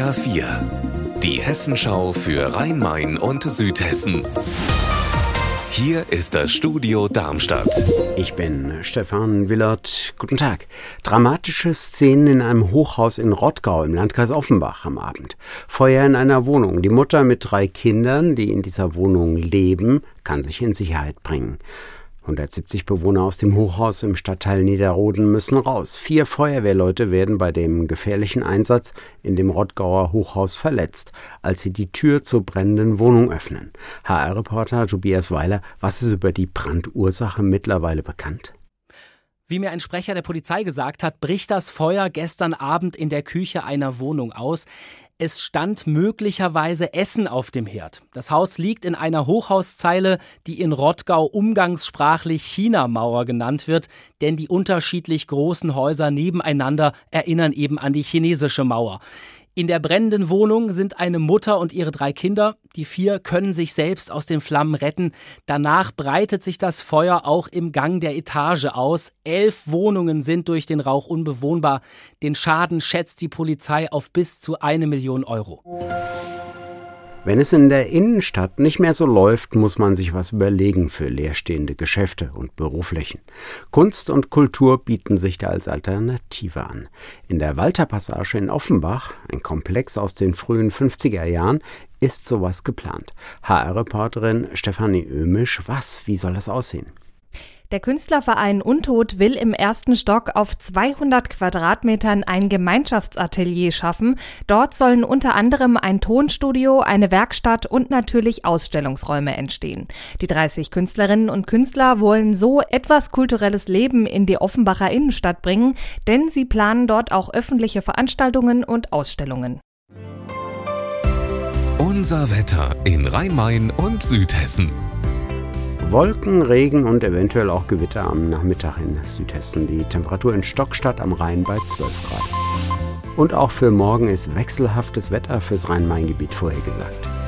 HR4, die Hessenschau für Rhein-Main und Südhessen. Hier ist das Studio Darmstadt. Ich bin Stefan Willert. Guten Tag. Dramatische Szenen in einem Hochhaus in Rottgau im Landkreis Offenbach am Abend. Feuer in einer Wohnung. Die Mutter mit 3 Kindern, die in dieser Wohnung leben, kann sich in Sicherheit bringen. 170 Bewohner aus dem Hochhaus im Stadtteil Niederroden müssen raus. 4 Feuerwehrleute werden bei dem gefährlichen Einsatz in dem Rottgauer Hochhaus verletzt, als sie die Tür zur brennenden Wohnung öffnen. HR-Reporter Tobias Weiler, was ist über die Brandursache mittlerweile bekannt? Wie mir ein Sprecher der Polizei gesagt hat, bricht das Feuer gestern Abend in der Küche einer Wohnung aus. Es stand möglicherweise Essen auf dem Herd. Das Haus liegt in einer Hochhauszeile, die in Rottgau umgangssprachlich China-Mauer genannt wird, denn die unterschiedlich großen Häuser nebeneinander erinnern eben an die chinesische Mauer. In der brennenden Wohnung sind eine Mutter und ihre 3 Kinder. Die 4 können sich selbst aus den Flammen retten. Danach breitet sich das Feuer auch im Gang der Etage aus. 11 Wohnungen sind durch den Rauch unbewohnbar. Den Schaden schätzt die Polizei auf bis zu 1 Million Euro. Wenn es in der Innenstadt nicht mehr so läuft, muss man sich was überlegen für leerstehende Geschäfte und Büroflächen. Kunst und Kultur bieten sich da als Alternative an. In der Walterpassage in Offenbach, ein Komplex aus den frühen 50er Jahren, ist sowas geplant. HR-Reporterin Stefanie Oehmisch, wie soll das aussehen? Der Künstlerverein Untot will im 1. Stock auf 200 Quadratmetern ein Gemeinschaftsatelier schaffen. Dort sollen unter anderem ein Tonstudio, eine Werkstatt und natürlich Ausstellungsräume entstehen. Die 30 Künstlerinnen und Künstler wollen so etwas kulturelles Leben in die Offenbacher Innenstadt bringen, denn sie planen dort auch öffentliche Veranstaltungen und Ausstellungen. Unser Wetter in Rhein-Main und Südhessen. Wolken, Regen und eventuell auch Gewitter am Nachmittag in Südhessen. Die Temperatur in Stockstadt am Rhein bei 12 Grad. Und auch für morgen ist wechselhaftes Wetter fürs Rhein-Main-Gebiet vorhergesagt.